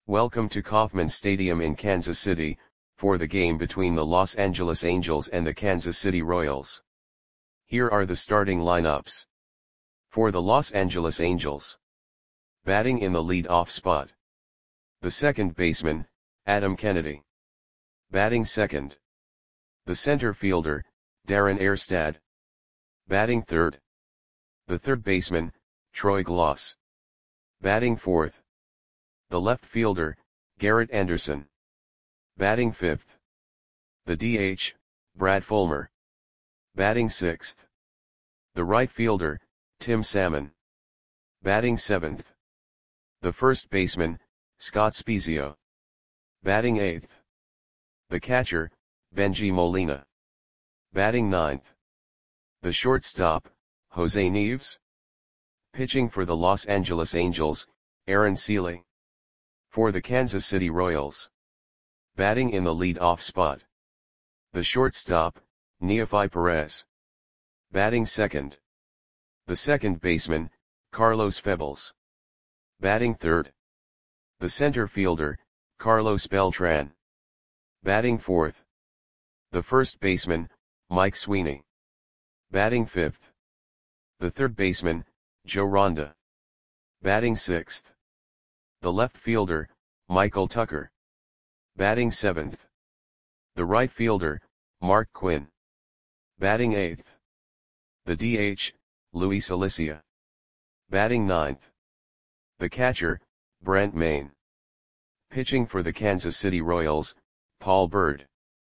Welcome to Kauffman Stadium in Kansas City, for the game between the Los Angeles Angels and the Kansas City Royals. Here are the starting lineups. For the Los Angeles Angels. Batting in the lead-off spot. The second baseman, Adam Kennedy. Batting second. The center fielder, Darren Erstad. Batting third. The third baseman, Troy Glaus. Batting fourth. The left fielder, Garrett Anderson. Batting fifth. The DH, Brad Fulmer. Batting sixth. The right fielder, Tim Salmon. Batting seventh. The first baseman, Scott Spiezio. Batting eighth. The catcher, Bengie Molina. Batting ninth. The shortstop, Jose Nieves. Pitching for the Los Angeles Angels, Aaron Sele. For the Kansas City Royals. Batting in the lead-off spot. The shortstop, Neofi Perez. Batting second. The second baseman, Carlos Febles. Batting third. The center fielder, Carlos Beltran. Batting fourth. The first baseman, Mike Sweeney. Batting fifth. The third baseman, Joe Ronda. Batting sixth. The left fielder, Michael Tucker. Batting seventh. The right fielder, Mark Quinn. Batting eighth. The DH, Luis Alicia. Batting ninth. The catcher, Brent Maine. Pitching for the Kansas City Royals, Paul Byrd.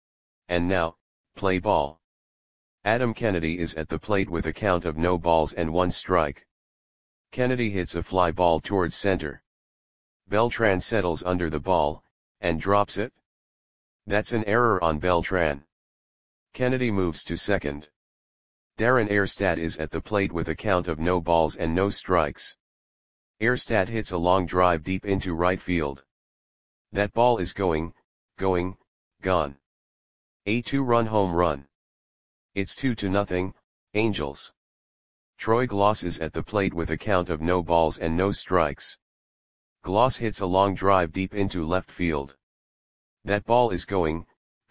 And now, play ball. Adam Kennedy is at the plate with a count of no balls and 1 strike. Kennedy hits a fly ball towards center. Beltran settles under the ball, and drops it. That's an error on Beltran. Kennedy moves to second. Darren Erstad is at the plate with a count of no balls and no strikes. Erstad hits a long drive deep into right field. That ball is gone. A 2-run home run. It's 2-0, Angels. Troy Glaus is at the plate with a count of no balls and no strikes. Glaus hits a long drive deep into left field. That ball is gone.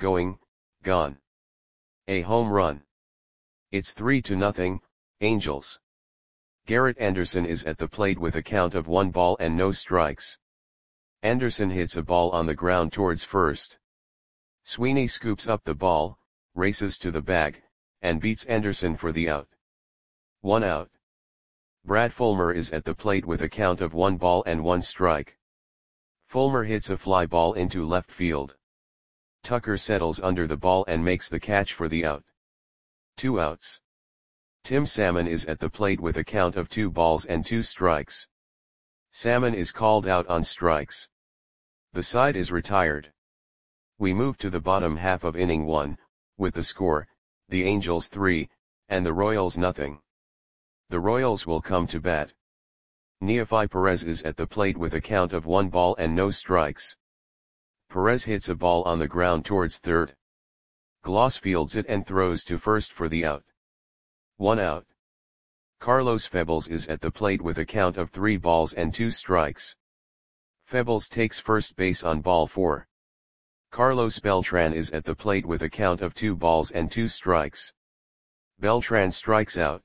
A home run. It's 3-0, Angels. Garrett Anderson is at the plate with a count of 1 ball and no strikes. Anderson hits a ball on the ground towards first. Sweeney scoops up the ball, races to the bag, and beats Anderson for the out. 1 out. Brad Fulmer is at the plate with a count of 1 ball and 1 strike. Fulmer hits a fly ball into left field. Tucker settles under the ball and makes the catch for the out. 2 outs. Tim Salmon is at the plate with a count of 2 balls and 2 strikes. Salmon is called out on strikes. The side is retired. We move to the bottom half of inning 1, with the score, the Angels 3, and the Royals nothing. The Royals will come to bat. Neofi Perez is at the plate with a count of 1 ball and no strikes. Perez hits a ball on the ground towards third. Glaus fields it and throws to first for the out. 1 out. Carlos Febles is at the plate with a count of 3 balls and 2 strikes. Febles takes first base on ball 4. Carlos Beltran is at the plate with a count of 2 balls and 2 strikes. Beltran strikes out.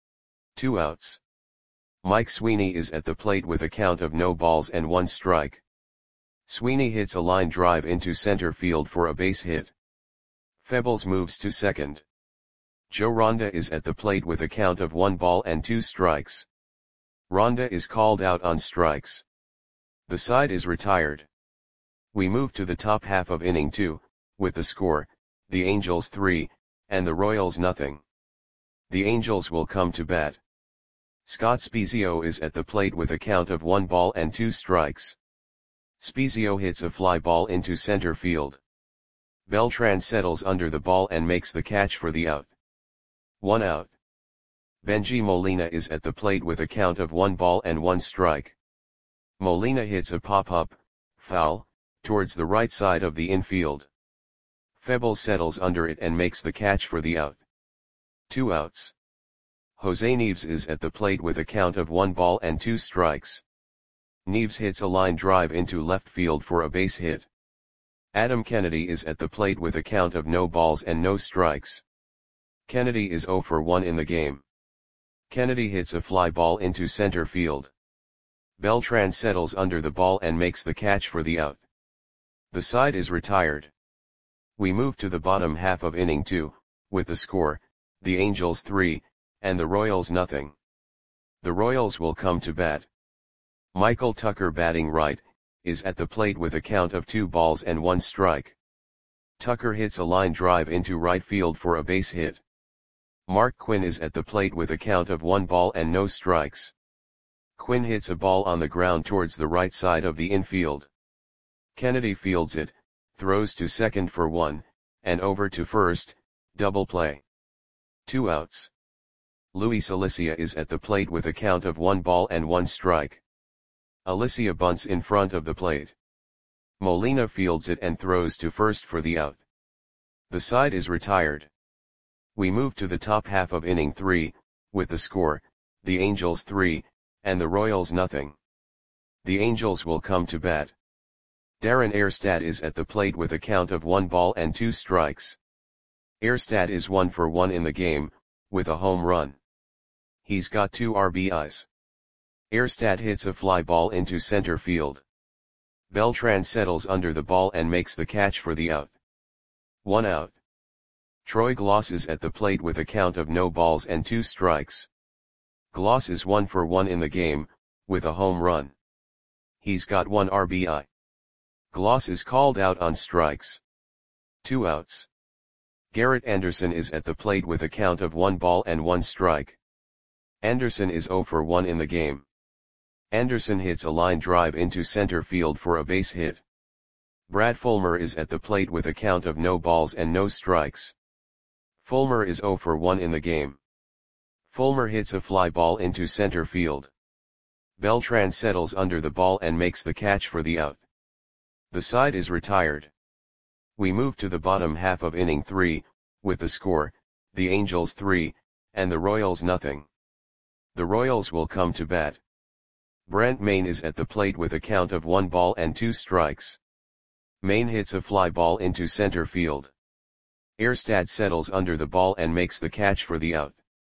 2 outs. Mike Sweeney is at the plate with a count of no balls and 1 strike. Sweeney hits a line drive into center field for a base hit. Febles moves to second. Joe Ronda is at the plate with a count of 1 ball and 2 strikes. Ronda is called out on strikes. The side is retired. We move to the top half of inning 2, with the score, the Angels 3, and the Royals nothing. The Angels will come to bat. Scott Spiezio is at the plate with a count of 1 ball and 2 strikes. Spiezio hits a fly ball into center field. Beltran settles under the ball and makes the catch for the out. 1 out. Bengie Molina is at the plate with a count of 1 ball and 1 strike. Molina hits a pop-up, foul, towards the right side of the infield. Febles settles under it and makes the catch for the out. 2 outs. Jose Nieves is at the plate with a count of 1 ball and 2 strikes. Neves hits a line drive into left field for a base hit. Adam Kennedy is at the plate with a count of no balls and no strikes. Kennedy is 0 for 1 in the game. Kennedy hits a fly ball into center field. Beltran settles under the ball and makes the catch for the out. The side is retired. We move to the bottom half of inning 2, with the score, the Angels 3, and the Royals nothing. The Royals will come to bat. Michael Tucker, batting right, is at the plate with a count of 2 balls and 1 strike. Tucker hits a line drive into right field for a base hit. Mark Quinn is at the plate with a count of 1 ball and no strikes. Quinn hits a ball on the ground towards the right side of the infield. Kennedy fields it, throws to second for 1, and over to first, double play. 2 outs. Luis Alicia is at the plate with a count of 1 ball and 1 strike. Alicia bunts in front of the plate. Molina fields it and throws to first for the out. The side is retired. We move to the top half of inning 3, with the score, the Angels 3, and the Royals nothing. The Angels will come to bat. Darren Erstad is at the plate with a count of 1 ball and 2 strikes. Erstad is 1 for 1 in the game, with a home run. He's got 2 RBIs. Erstad hits a fly ball into center field. Beltran settles under the ball and makes the catch for the out. 1 out. Troy Gloss is at the plate with a count of no balls and 2 strikes. Gloss is 1 for 1 in the game, with a home run. He's got 1 RBI. Gloss is called out on strikes. 2 outs. Garrett Anderson is at the plate with a count of 1 ball and 1 strike. Anderson is 0 for 1 in the game. Anderson hits a line drive into center field for a base hit. Brad Fulmer is at the plate with a count of no balls and no strikes. Fulmer is 0 for 1 in the game. Fulmer hits a fly ball into center field. Beltran settles under the ball and makes the catch for the out. The side is retired. We move to the bottom half of inning 3, with the score, the Angels 3, and the Royals nothing. The Royals will come to bat. Brent Maine is at the plate with a count of 1 ball and 2 strikes. Maine hits a fly ball into center field. Erstad settles under the ball and makes the catch for the out.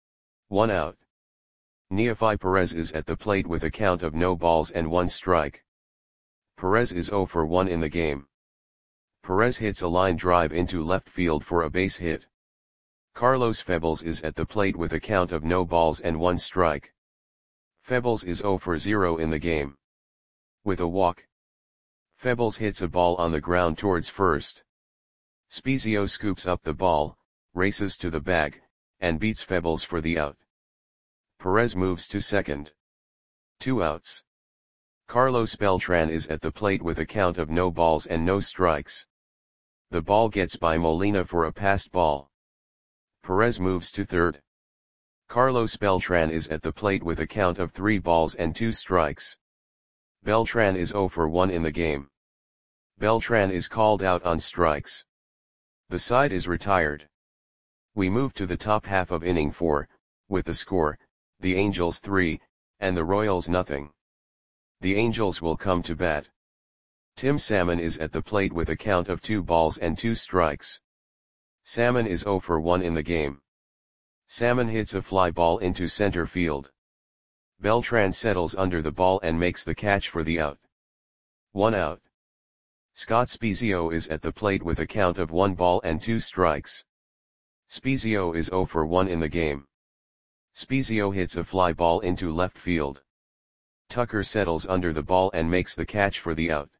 1 out. Neefi Perez is at the plate with a count of no balls and 1 strike. Perez is 0 for 1 in the game. Perez hits a line drive into left field for a base hit. Carlos Febles is at the plate with a count of no balls and 1 strike. Febles is 0 for 0 in the game. With a walk. Febles hits a ball on the ground towards first. Spezio scoops up the ball, races to the bag, and beats Febles for the out. Perez moves to second. 2 outs. Carlos Beltran is at the plate with a count of no balls and no strikes. The ball gets by Molina for a passed ball. Perez moves to third. Carlos Beltran is at the plate with a count of 3 balls and 2 strikes. Beltran is 0 for 1 in the game. Beltran is called out on strikes. The side is retired. We move to the top half of inning 4, with the score, the Angels 3, and the Royals nothing. The Angels will come to bat. Tim Salmon is at the plate with a count of 2 balls and 2 strikes. Salmon is 0 for 1 in the game. Salmon hits a fly ball into center field. Beltran settles under the ball and makes the catch for the out. 1 out. Scott Spezio is at the plate with a count of 1 ball and 2 strikes. Spezio is 0 for 1 in the game. Spezio hits a fly ball into left field. Tucker settles under the ball and makes the catch for the out.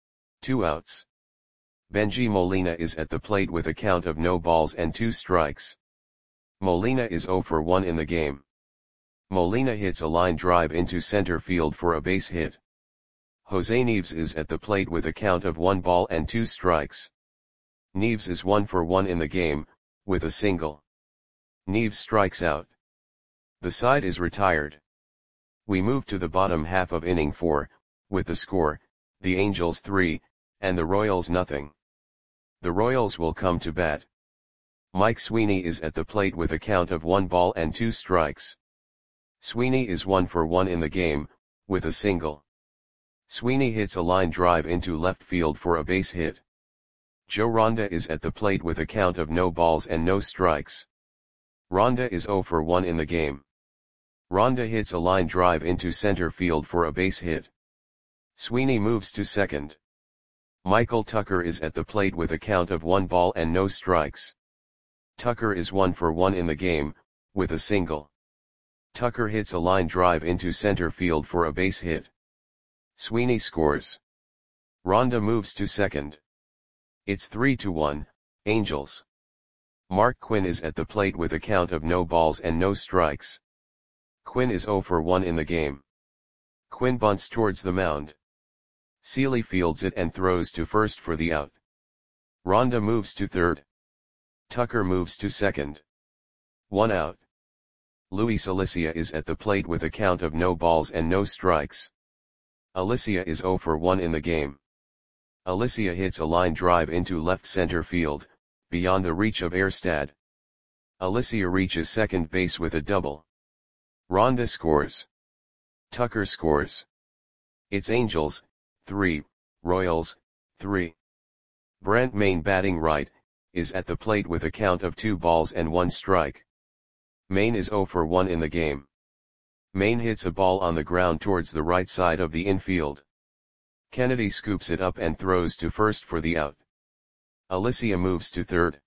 2 outs. Benji Molina is at the plate with a count of no balls and 2 strikes. Molina is 0 for 1 in the game. Molina hits a line drive into center field for a base hit. Jose Neves is at the plate with a count of 1 ball and 2 strikes. Neves is 1 for 1 in the game, with a single. Neves strikes out. The side is retired. We move to the bottom half of inning 4, with the score, the Angels 3, and the Royals nothing. The Royals will come to bat. Mike Sweeney is at the plate with a count of 1 ball and 2 strikes. Sweeney is 1 for 1 in the game, with a single. Sweeney hits a line drive into left field for a base hit. Joe Ronda is at the plate with a count of no balls and no strikes. Ronda is 0 for 1 in the game. Ronda hits a line drive into center field for a base hit. Sweeney moves to second. Michael Tucker is at the plate with a count of 1 ball and no strikes. Tucker is 1 for 1 in the game, with a single. Tucker hits a line drive into center field for a base hit. Sweeney scores. Ronda moves to second. It's 3-1, Angels. Mark Quinn is at the plate with a count of no balls and no strikes. Quinn is 0 for 1 in the game. Quinn bunts towards the mound. Seeley fields it and throws to first for the out. Ronda moves to third. Tucker moves to second. 1 out. Luis Alicia is at the plate with a count of no balls and no strikes. Alicia is 0 for 1 in the game. Alicia hits a line drive into left center field, beyond the reach of Erstad. Alicia reaches second base with a double. Ronda scores. Tucker scores. It's Angels, 3, Royals, 3. Brent Mayne batting right, is at the plate with a count of 2 balls and 1 strike. Mayne is 0 for 1 in the game. Mayne hits a ball on the ground towards the right side of the infield. Kennedy scoops it up and throws to first for the out. Alicia moves to third.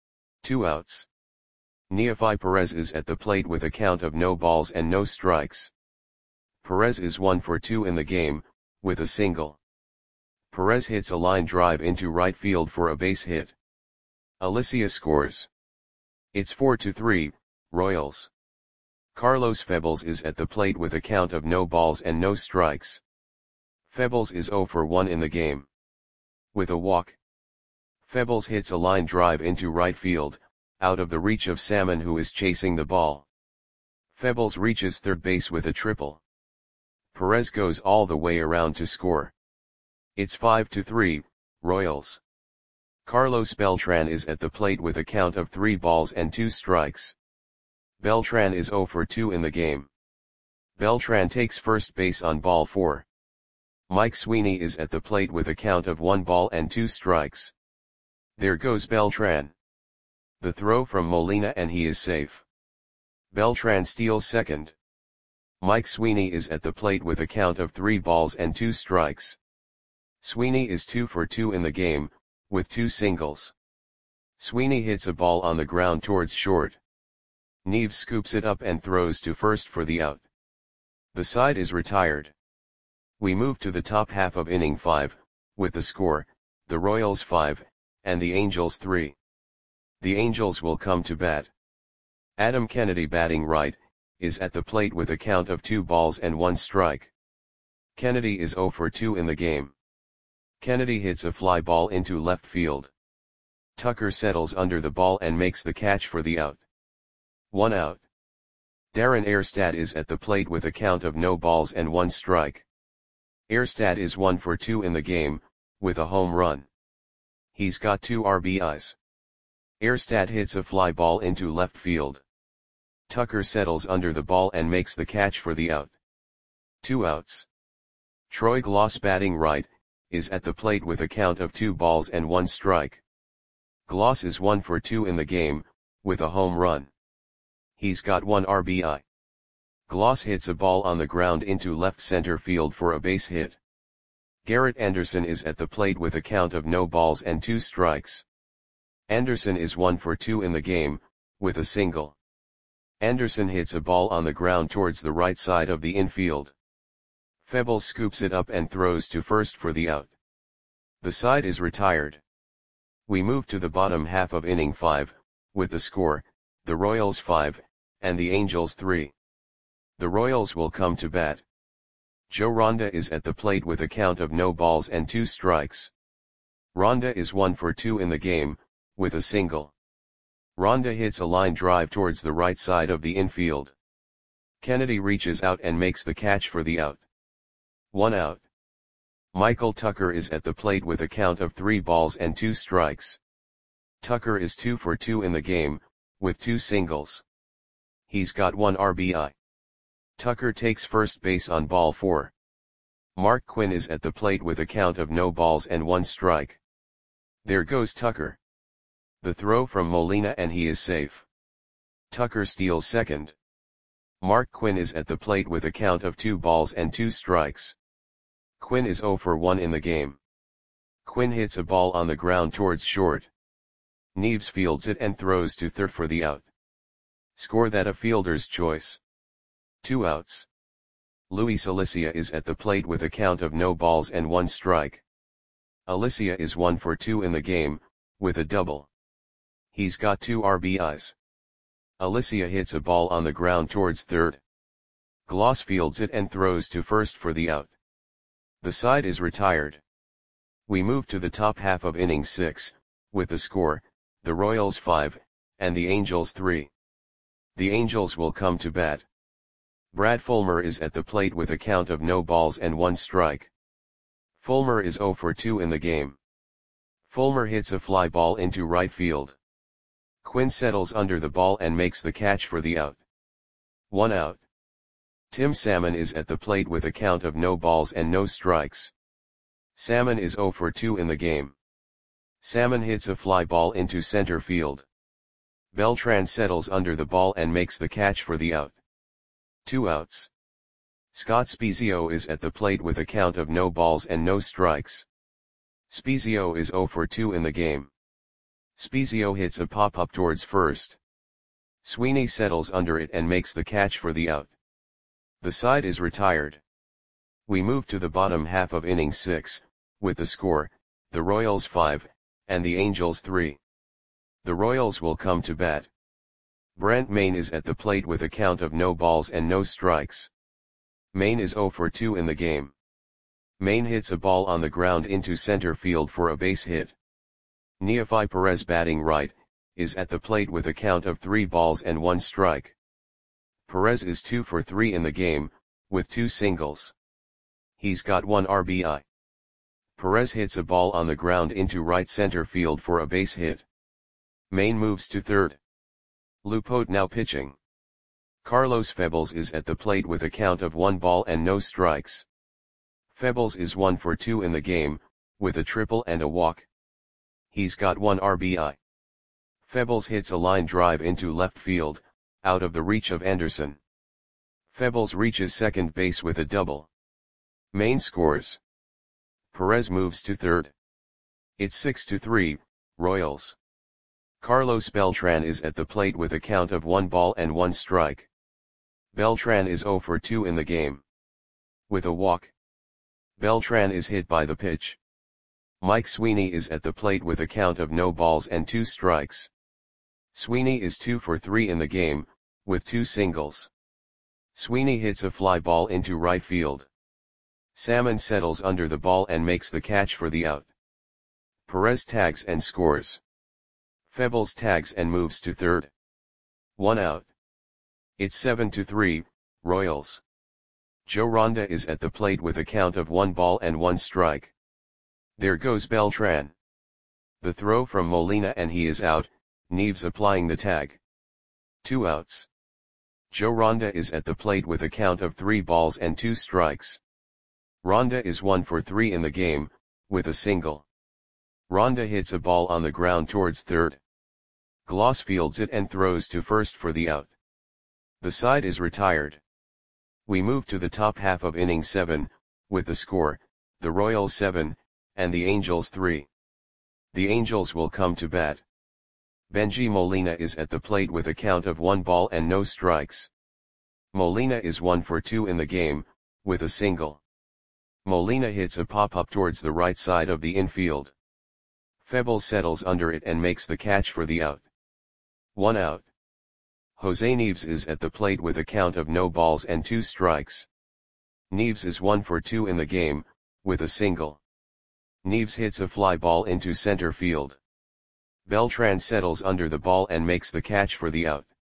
2 outs. Neefi Perez is at the plate with a count of no balls and no strikes. Perez is 1 for 2 in the game, with a single. Perez hits a line drive into right field for a base hit. Alicia scores. It's 4-3, Royals. Carlos Febles is at the plate with a count of no balls and no strikes. Febles is 0 for 1 in the game. With a walk. Febles hits a line drive into right field, out of the reach of Salmon, who is chasing the ball. Febles reaches third base with a triple. Perez goes all the way around to score. It's 5-3, Royals. Carlos Beltran is at the plate with a count of 3 balls and 2 strikes. Beltran is 0 for 2 in the game. Beltran takes first base on ball 4. Mike Sweeney is at the plate with a count of 1 ball and 2 strikes. There goes Beltran. The throw from Molina and he is safe. Beltran steals second. Mike Sweeney is at the plate with a count of 3 balls and 2 strikes. Sweeney is 2 for 2 in the game, with 2 singles. Sweeney hits a ball on the ground towards short. Neves scoops it up and throws to first for the out. The side is retired. We move to the top half of inning 5, with the score, the Royals 5, and the Angels 3. The Angels will come to bat. Adam Kennedy batting right, is at the plate with a count of 2 balls and 1 strike. Kennedy is 0 for 2 in the game. Kennedy hits a fly ball into left field. Tucker settles under the ball and makes the catch for the out. 1 out. Darren Erstad is at the plate with a count of no balls and 1 strike. Erstad is 1 for 2 in the game, with a home run. He's got 2 RBIs. Erstad hits a fly ball into left field. Tucker settles under the ball and makes the catch for the out. 2 outs. Troy Gloss batting right, is at the plate with a count of 2 balls and 1 strike. Gloss is 1 for 2 in the game, with a home run. He's got 1 RBI. Gloss hits a ball on the ground into left center field for a base hit. Garrett Anderson is at the plate with a count of no balls and 2 strikes. Anderson is 1 for 2 in the game, with a single. Anderson hits a ball on the ground towards the right side of the infield. Febles scoops it up and throws to first for the out. The side is retired. We move to the bottom half of inning 5, with the score, the Royals 5, and the Angels 3. The Royals will come to bat. Joe Ronda is at the plate with a count of no balls and 2 strikes. Ronda is 1 for 2 in the game, with a single. Ronda hits a line drive towards the right side of the infield. Kennedy reaches out and makes the catch for the out. 1 out. Michael Tucker is at the plate with a count of 3 balls and 2 strikes. Tucker is 2 for 2 in the game, with 2 singles. He's got 1 RBI. Tucker takes first base on ball 4. Mark Quinn is at the plate with a count of no balls and one strike. There goes Tucker. The throw from Molina and he is safe. Tucker steals second. Mark Quinn is at the plate with a count of 2 balls and 2 strikes. Quinn is 0 for 1 in the game. Quinn hits a ball on the ground towards short. Neves fields it and throws to third for the out. Score that a fielder's choice. 2 outs. Luis Alicia is at the plate with a count of no balls and 1 strike. Alicia is 1 for 2 in the game, with a double. He's got 2 RBIs. Alicia hits a ball on the ground towards third. Gloss fields it and throws to first for the out. The side is retired. We move to the top half of inning 6, with the score, the Royals 5, and the Angels 3. The Angels will come to bat. Brad Fulmer is at the plate with a count of no balls and 1 strike. Fulmer is 0 for 2 in the game. Fulmer hits a fly ball into right field. Quinn settles under the ball and makes the catch for the out. 1 out. Tim Salmon is at the plate with a count of no balls and no strikes. Salmon is 0 for 2 in the game. Salmon hits a fly ball into center field. Beltran settles under the ball and makes the catch for the out. 2 outs. Scott Spiezio is at the plate with a count of no balls and no strikes. Spiezio is 0 for 2 in the game. Spiezio hits a pop-up towards first. Sweeney settles under it and makes the catch for the out. The side is retired. We move to the bottom half of inning 6, with the score, the Royals 5, and the Angels 3. The Royals will come to bat. Brent Mayne is at the plate with a count of no balls and no strikes. Mayne is 0 for 2 in the game. Mayne hits a ball on the ground into center field for a base hit. Neefi Perez, batting right, is at the plate with a count of 3 balls and 1 strike. Perez is 2 for 3 in the game, with 2 singles. He's got 1 RBI. Perez hits a ball on the ground into right center field for a base hit. Mayne moves to third. Lupote now pitching. Carlos Febles is at the plate with a count of 1 ball and no strikes. Febles is 1 for 2 in the game, with a triple and a walk. He's got 1 RBI. Febles hits a line drive into left field, out of the reach of Anderson. Febles reaches second base with a double. Mayne scores. Perez moves to third. It's 6-3, Royals. Carlos Beltran is at the plate with a count of 1 ball and 1 strike. Beltran is 0 for 2 in the game. With a walk. Beltran is hit by the pitch. Mike Sweeney is at the plate with a count of no balls and 2 strikes. Sweeney is 2 for 3 in the game, with 2 singles. Sweeney hits a fly ball into right field. Salmon settles under the ball and makes the catch for the out. Perez tags and scores. Febles tags and moves to third. 1 out. It's 7-3, Royals. Joe Ronda is at the plate with a count of 1 ball and 1 strike. There goes Beltran. The throw from Molina and he is out, Neves applying the tag. 2 outs. Joe Ronda is at the plate with a count of 3 balls and 2 strikes. Ronda is 1 for 3 in the game, with a single. Ronda hits a ball on the ground towards third. Gloss fields it and throws to first for the out. The side is retired. We move to the top half of inning 7, with the score, the Royals 7, and the Angels 3. The Angels will come to bat. Benji Molina is at the plate with a count of 1 ball and no strikes. Molina is 1 for 2 in the game, with a single. Molina hits a pop-up towards the right side of the infield. Febles settles under it and makes the catch for the out. 1 out. Jose Neves is at the plate with a count of no balls and 2 strikes. Neves is 1 for 2 in the game, with a single. Neves hits a fly ball into center field. Beltran settles under the ball and makes the catch for the out.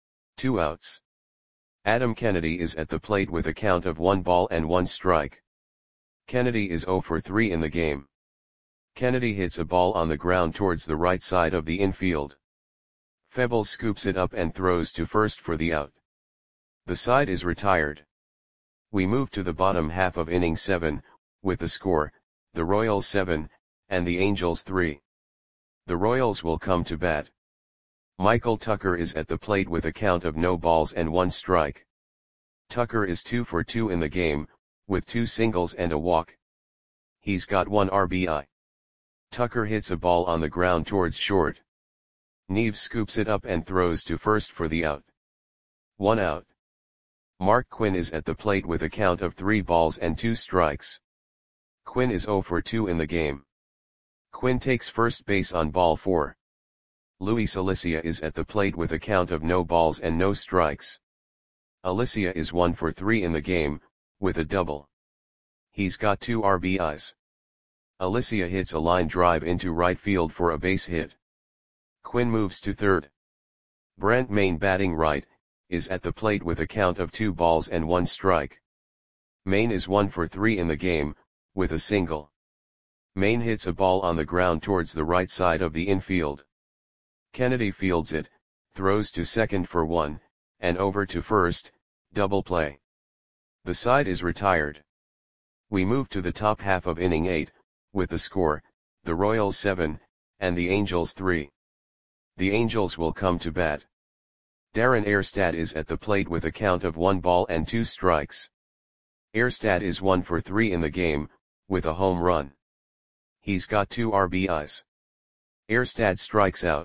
2 outs. Adam Kennedy is at the plate with a count of 1 ball and 1 strike. Kennedy is 0 for 3 in the game. Kennedy hits a ball on the ground towards the right side of the infield. Febles scoops it up and throws to first for the out. The side is retired. We move to the bottom half of inning 7, with the score, the Royals 7, and the Angels 3. The Royals will come to bat. Michael Tucker is at the plate with a count of no balls and 1 strike. Tucker is 2 for 2 in the game, with 2 singles and a walk. He's got 1 RBI. Tucker hits a ball on the ground towards short. Neves scoops it up and throws to first for the out. 1 out. Mark Quinn is at the plate with a count of 3 balls and 2 strikes. Quinn is 0 for 2 in the game. Quinn takes first base on ball 4. Luis Alicia is at the plate with a count of no balls and no strikes. Alicia is 1 for 3 in the game, with a double. He's got 2 RBIs. Alicia hits a line drive into right field for a base hit. Quinn moves to third. Brent Mayne, batting right, is at the plate with a count of 2 balls and 1 strike. Mayne is 1 for 3 in the game, with a single. Mayne hits a ball on the ground towards the right side of the infield. Kennedy fields it, throws to second for 1, and over to first, double play. The side is retired. We move to the top half of inning 8, with the score, the Royals 7, and the Angels 3. The Angels will come to bat. Darren Erstad is at the plate with a count of 1 ball and 2 strikes. Erstad is 1 for 3 in the game, with a home run. He's got 2 RBIs. Erstad strikes out.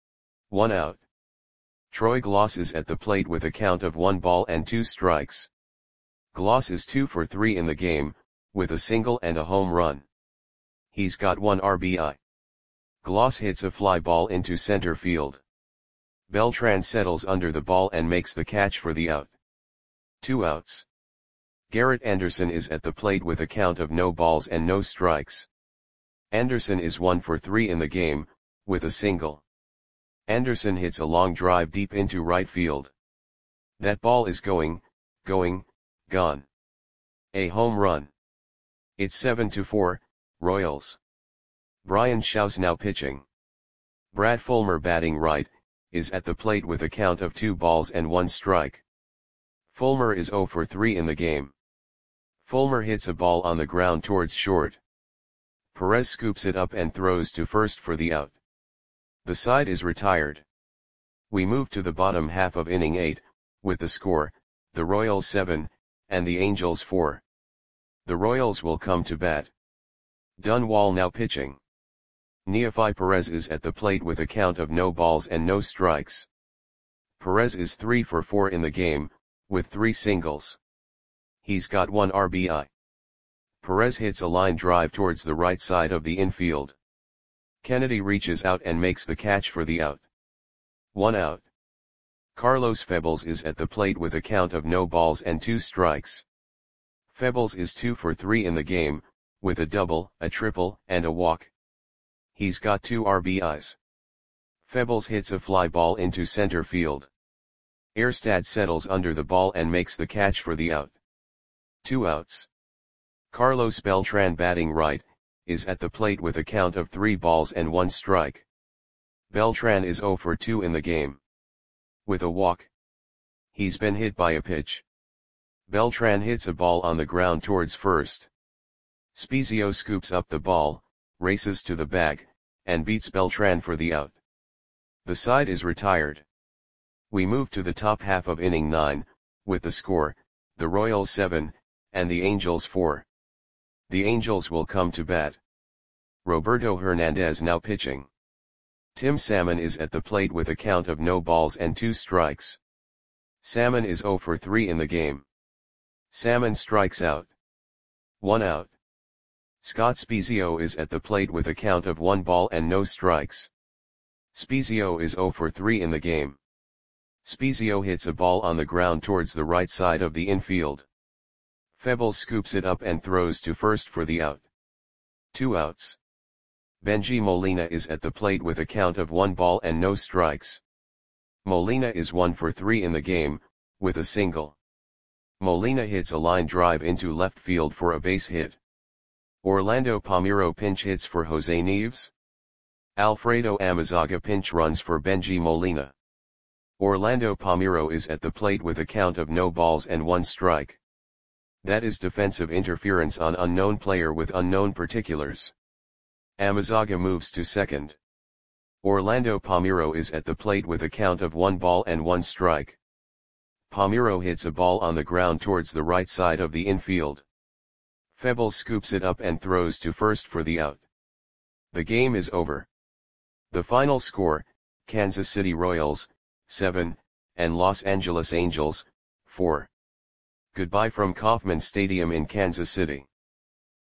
1 out. Troy Gloss is at the plate with a count of 1 ball and 2 strikes. Gloss is 2 for 3 in the game, with a single and a home run. He's got 1 RBI. Gloss hits a fly ball into center field. Beltran settles under the ball and makes the catch for the out. 2 outs. Garrett Anderson is at the plate with a count of no balls and no strikes. Anderson is 1 for 3 in the game, with a single. Anderson hits a long drive deep into right field. That ball is going, gone. A home run. It's 7-4, Royals. Brian Shaw's now pitching. Brad Fulmer, batting right, is at the plate with a count of 2 balls and 1 strike. Fulmer is 0 for 3 in the game. Fulmer hits a ball on the ground towards short. Perez scoops it up and throws to first for the out. The side is retired. We move to the bottom half of inning 8, with the score, the Royals 7, and the Angels 4. The Royals will come to bat. Dunwall now pitching. Neefi Perez is at the plate with a count of no balls and no strikes. Perez is 3 for 4 in the game, with 3 singles. He's got 1 RBI. Perez hits a line drive towards the right side of the infield. Kennedy reaches out and makes the catch for the out. 1 out. Carlos Febles is at the plate with a count of no balls and 2 strikes. Febles is 2 for 3 in the game, with a double, a triple, and a walk. He's got 2 RBIs. Febles hits a fly ball into center field. Erstad settles under the ball and makes the catch for the out. 2 outs. Carlos Beltran, batting right, is at the plate with a count of 3 balls and 1 strike. Beltran is 0 for 2 in the game. With a walk. He's been hit by a pitch. Beltran hits a ball on the ground towards first. Spezio scoops up the ball, races to the bag, and beats Beltran for the out. The side is retired. We move to the top half of inning 9, with the score, the Royals 7, and the Angels 4. The Angels will come to bat. Roberto Hernandez now pitching. Tim Salmon is at the plate with a count of no balls and 2 strikes. Salmon is 0 for 3 in the game. Salmon strikes out. 1 out. Scott Spezio is at the plate with a count of 1 ball and no strikes. Spezio is 0 for 3 in the game. Spezio hits a ball on the ground towards the right side of the infield. Febles scoops it up and throws to first for the out. 2 outs. Benji Molina is at the plate with a count of 1 ball and no strikes. Molina is 1 for 3 in the game, with a single. Molina hits a line drive into left field for a base hit. Orlando Palmeiro pinch hits for Jose Neves. Alfredo Amazaga pinch runs for Benji Molina. Orlando Palmeiro is at the plate with a count of no balls and 1 strike. That is defensive interference on unknown player with unknown particulars. Amezaga moves to second. Orlando Palmeiro is at the plate with a count of 1 ball and 1 strike. Palmeiro hits a ball on the ground towards the right side of the infield. Febles scoops it up and throws to first for the out. The game is over. The final score, Kansas City Royals, 7, and Los Angeles Angels, 4. Goodbye from Kauffman Stadium in Kansas City.